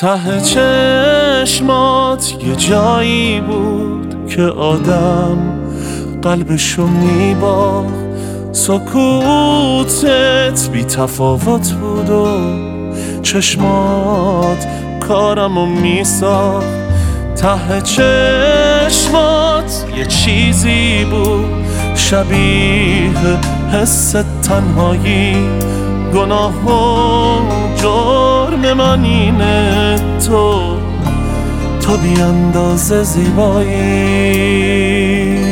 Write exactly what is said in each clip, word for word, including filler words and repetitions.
ته چشمات یه جایی بود که آدم قلبشو میباخت، سکوتت بی تفاوت بود و چشمات کارمو میساخت. ته چشمات یه چیزی بود شبیه حس تنهایی، گناه و جرم من اینه تو تو بی اندازه زیبایی.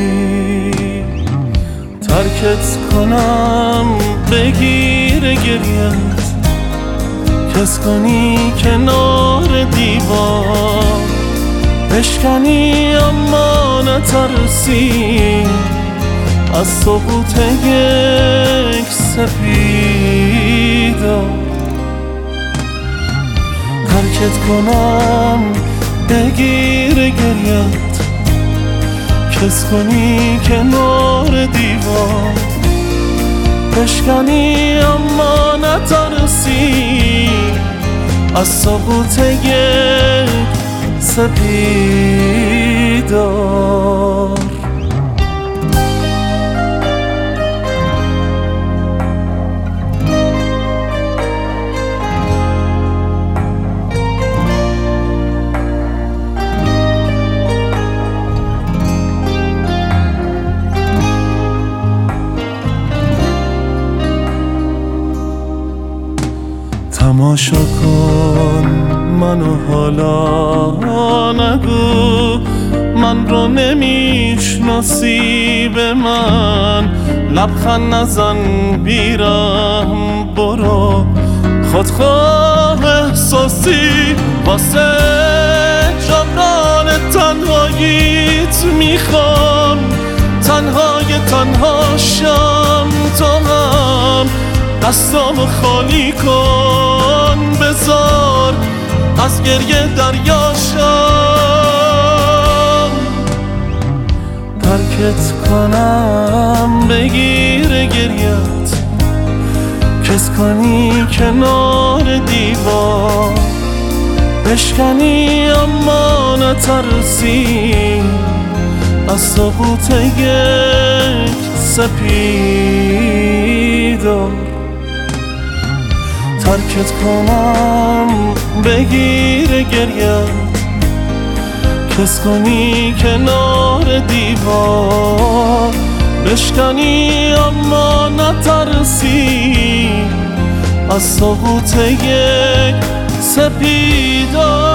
ترکت کنم بگیر گریت، کس کنی کنار دیوار، بشکنی اما نترسی از سقوط یک سپیدا. ترکت کنم بگیر گریت، کس کنی کنار دیوار، بشکنی اما نترسی از سقوط یک سپیدار. تماشا کن منو حالا، نگو من رو نمیشناسی، به من لبخند نزن بیرم، برو خودخواه احساسی واسه جبران تنهاییت میخوام، تنهای تنها شم تو هم دستامو خالی کن، بذار از گریه دریاشم. ترکت کنم بگیر گریت، کس کنی کنار دیوار، بشکنی اما نترسی از سقوط یک سپیدار. ترکت کنم بگیر گریت، کس کنی کنار دیوار، بشکنی اما نترسی از سقوط یک سپیدار.